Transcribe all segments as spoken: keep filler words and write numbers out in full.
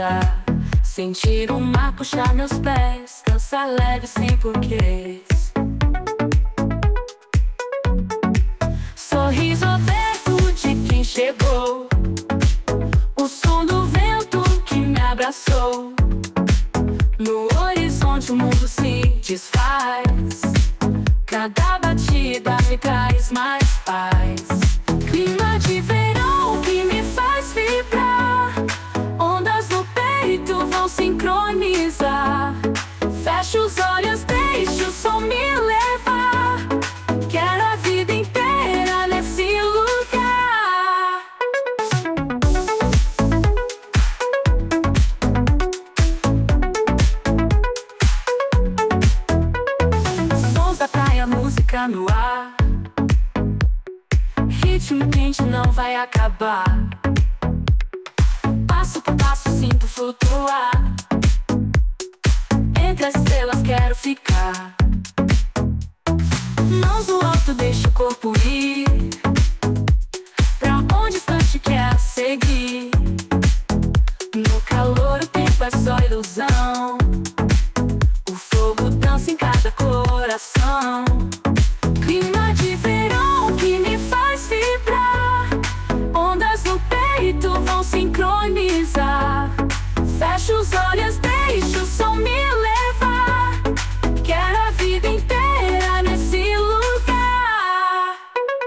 respirar, sentir o mar puxar meus pés, dança leve sem porquês. Sorriso aberto de quem chegou, o som do vento que me abraçou. No horizonte o mundo se desfaz, cada batida me traz mais paz. Clima de verão que me faz vibrar, ondas no peito vão sincronizar. Fecho os olhos, deixo o som me levar, quero a vida inteira nesse lugar. Sons da praia, música no ar, ritmo quente não vai acabar. Passo por passo sinto flutuar, entre as estrelas quero ficar. Mãos no alto, deixa o corpo ir, pra onde o instante quer seguir. No calor o tempo é só ilusão, o fogo dança em cada coração. Clima de verão que me faz vibrar, ondas no peito vão sincronizar. Fecho os olhos, deixo o som me levar, quero a vida inteira nesse lugar.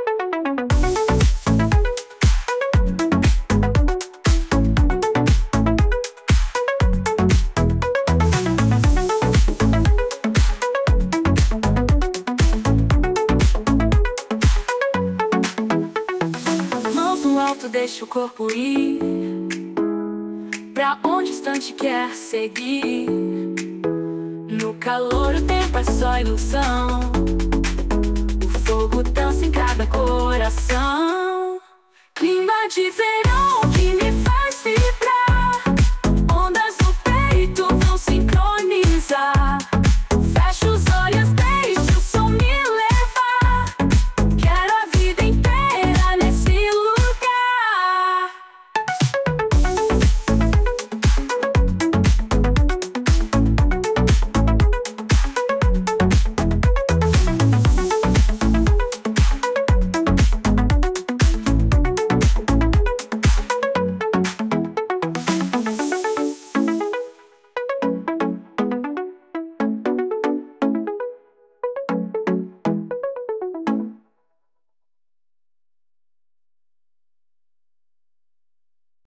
Mãos no alto, deixa o corpo ir, pra onde o instante quer seguir. No calor o tempo é só ilusão, o fogo dança em cada coração.